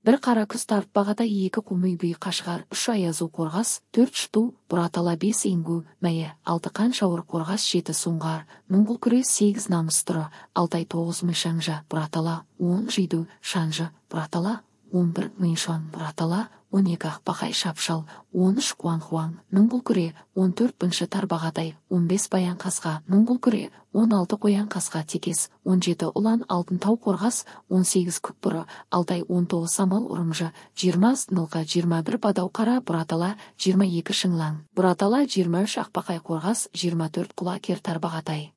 бір қара күз тарпағатай, 2 құмый бүй қашғар, 3 аязу қорғас, 4 шыту, бұратала 5 енгу, мәйе, 6 қаншауыр қорғас, 7 сұңғар, мұңғыл күрес, 8 намыс тұры, 6 ай 9 мүшаңжа, бұратала, 10 жиду, шанжы, бұратала, 11 мүйшон, бұратала, 12 ақпақай шапшал, 13 қуан-хуаң, мұңғыл күре, 14 бұншы тарбағатай, 15 баян қасқа, мұңғыл күре, 16 қоян қасқа текес, 17 ұлан алтын тау қорғас, 18 күкбұры, 6 ай 19 самал ұрымжы, 20 нылға, 21 бадау қара, бұратала, 22 шыңлаң, бұратала, 23 ақпақай қорғас, 24 құла кер тарбағатай.